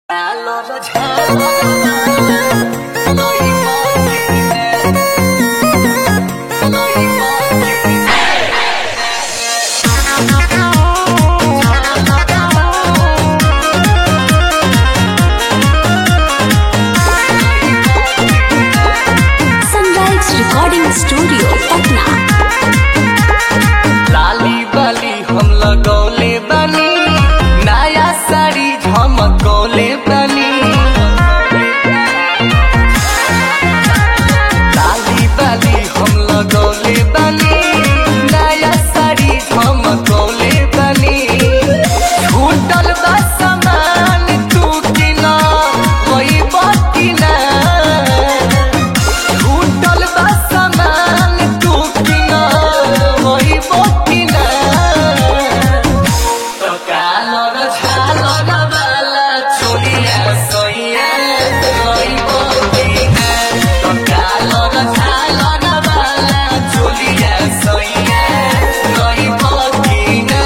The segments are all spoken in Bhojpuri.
Sunrise Recording Studio, Patna. लाली बाली हम लगौले बानी, नया साड़ी झमकौले बानी। लाली बाली हम लगौले बानी, नया साड़ी झमकौले बानी। छूटल बा सामान तू किना वही बाकी ना। छूटल बा सामान तू किना वही बाकी ना। तो कालर झालर वाला चोलिया सोइया वही बाकी ना। तो कालर झालर वाला चोलिया सोइया वही बाकी ना।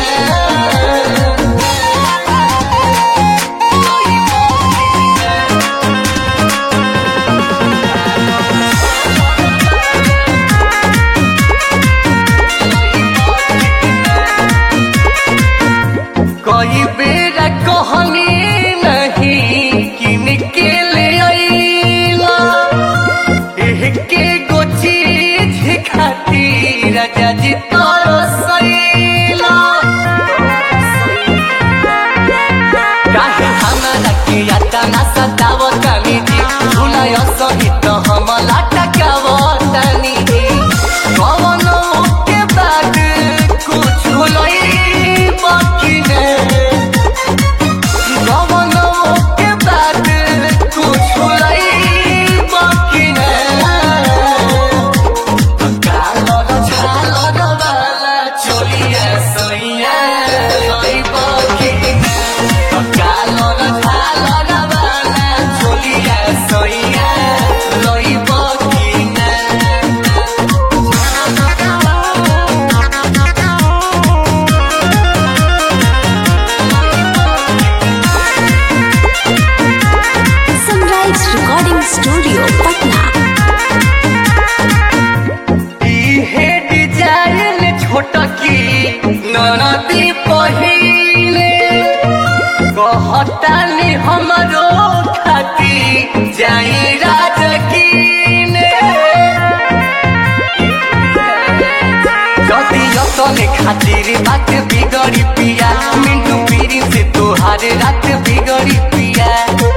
कई बेरा कहनी नहीं किन के ले आइला। एके गो चीज खातिर राजा जी तरसैला। काहे हमरा के यातना सतावतानी जी, भुलाय सहित हम लटकावतानी जी। कवनो के बाद कुछ भुलाई बाकी नहीं। कवनो के बाद कुछ भुलाई बाकी नहीं। तो कालर झालर वाला चोलिया सोइया वही बाकी नहीं। तो कालर झालर वाला चोलिया सोइया वही बाकी नहीं। Sunrise Recording Studio, Patna. इहे डिजाइन छोटकी ननदी पहिले, कहतानी हमरो खाती जाई राजकीने। जदी यतने खातिर बात बिगड़ी पिया, मिंटू पीरी से तोहार रात बिगड़ी पिया।